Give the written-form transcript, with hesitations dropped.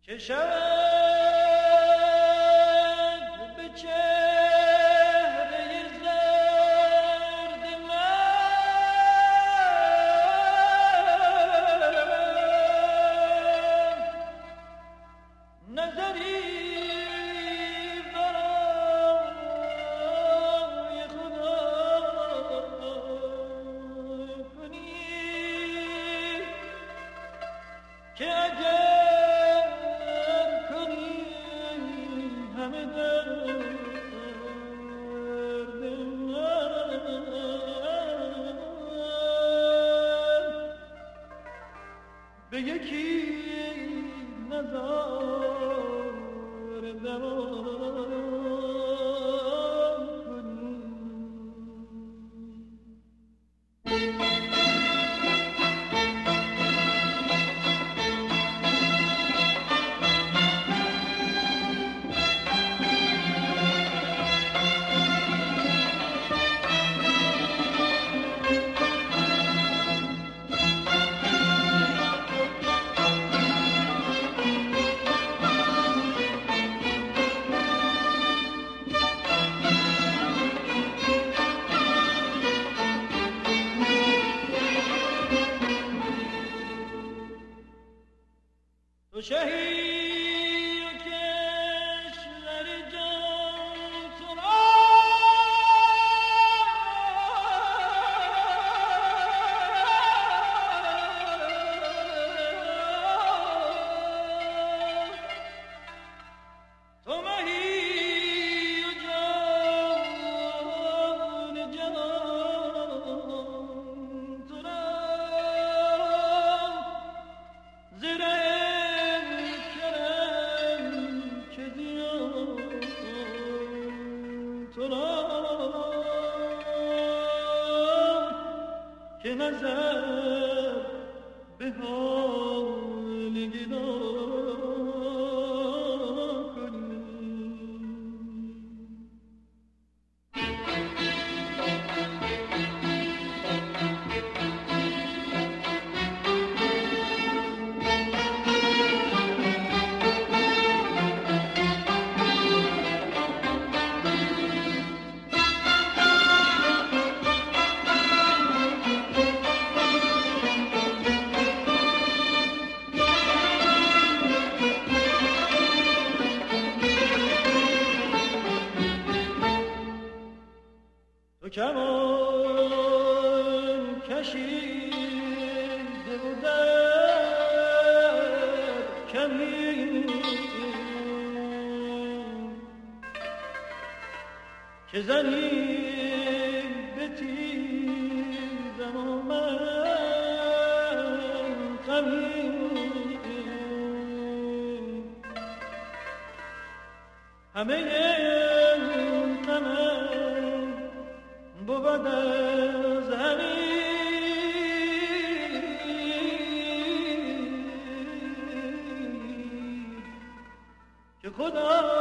که شود به چهره زرد من نظری برای خدا کنی که اگر به یکی نظر دوام کنی. تو شهی و کشور جان تو را تو مهی و جان جان تو را زره که نظر به حال گدا کنی. تو کمان کشیده و در کمین که زنی به تیزم و من غمین همه غمم بود از همین که خدا